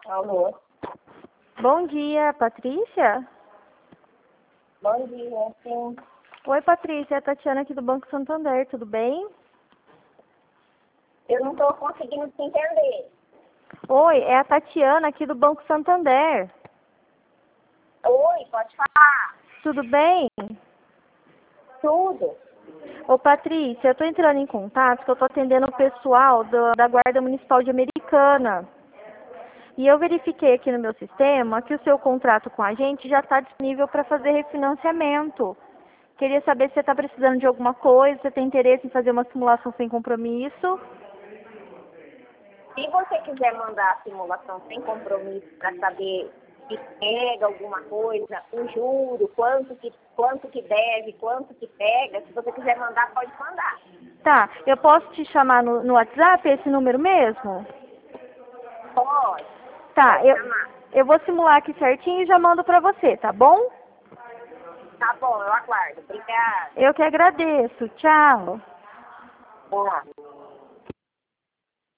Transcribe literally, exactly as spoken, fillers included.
Alô? Bom dia, Patrícia? Bom dia, sim. Oi, Patrícia, é a Tatiana aqui do Banco Santander, tudo bem? Eu não estou conseguindo te entender. Oi, é a Tatiana aqui do Banco Santander, Oi, pode falar. tudo bem? Tudo. Ô, Patrícia, eu tô entrando em contato porque eu tô atendendo o pessoal do- da Guarda Municipal de Americana. E eu verifiquei aqui no meu sistema que o seu contrato com a gente já está disponível para fazer refinanciamento. Queria saber se você está precisando de alguma coisa, se tem interesse em fazer uma simulação sem compromisso. Se você quiser mandar a simulação sem compromisso para saber se pega alguma coisa, o juro, quanto que, quanto que deve, quanto que pega, se você quiser mandar, pode mandar. Tá, eu posso te chamar no, no WhatsApp, esse número mesmo? Pode. Tá, Pode eu, chamar. eu vou simular aqui certinho e já mando pra você, tá bom? Tá bom, eu aguardo. Obrigada. Eu que agradeço. Tchau. Boa.